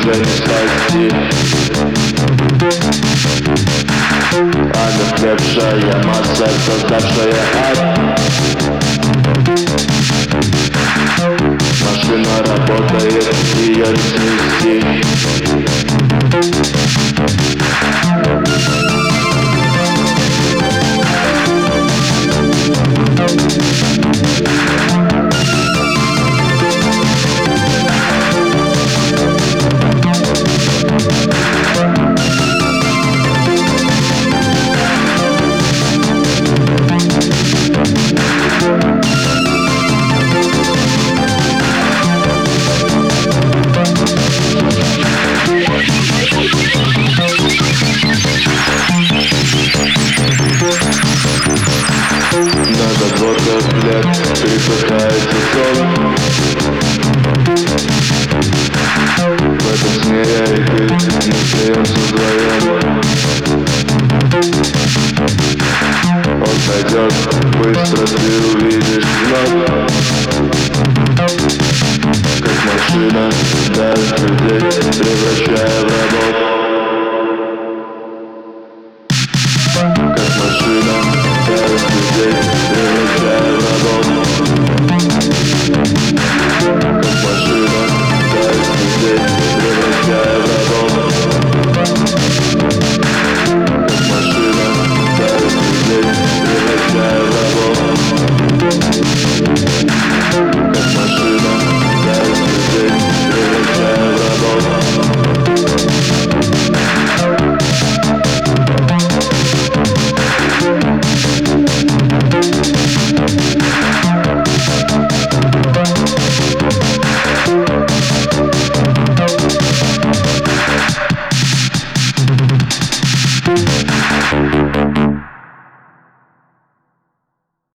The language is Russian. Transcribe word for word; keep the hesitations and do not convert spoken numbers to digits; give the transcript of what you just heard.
уже не спасти. Омертвевшая масса, создавшая ад. Машина работает, ее не снести. Надо двадцать лет припыхается сон. В этом сне я и ты, мы смеемся вдвоем. Он пойдет быстро, ты увидишь вновь, как машина давит людей, превращая в рабов.